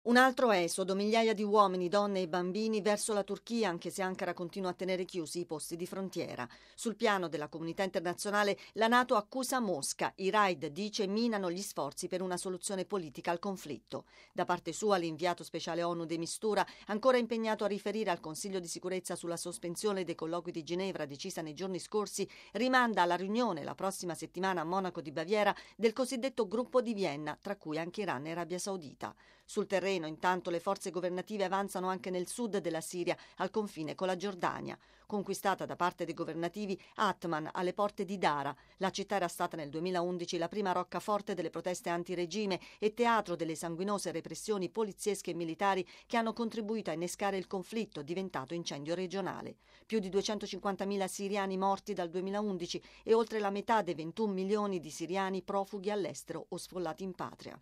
Un altro esodo, migliaia di uomini, donne e bambini verso la Turchia, anche se Ankara continua a tenere chiusi i posti di frontiera. Sul piano della comunità internazionale, la NATO accusa Mosca. I raid, dice, minano gli sforzi per una soluzione politica al conflitto. Da parte sua, l'inviato speciale ONU de Mistura, ancora impegnato a riferire al Consiglio di sicurezza sulla sospensione dei colloqui di Ginevra decisa nei giorni scorsi, rimanda alla riunione la prossima settimana a Monaco di Baviera del cosiddetto gruppo di Vienna, tra cui anche Iran e Arabia Saudita. Sul terreno, intanto, le forze governative avanzano anche nel sud della Siria, al confine con la Giordania. Conquistata da parte dei governativi, Atman, alle porte di Dara. La città era stata nel 2011 la prima roccaforte delle proteste antiregime e teatro delle sanguinose repressioni poliziesche e militari che hanno contribuito a innescare il conflitto, diventato incendio regionale. Più di 250.000 siriani morti dal 2011 e oltre la metà dei 21 milioni di siriani profughi all'estero o sfollati in patria.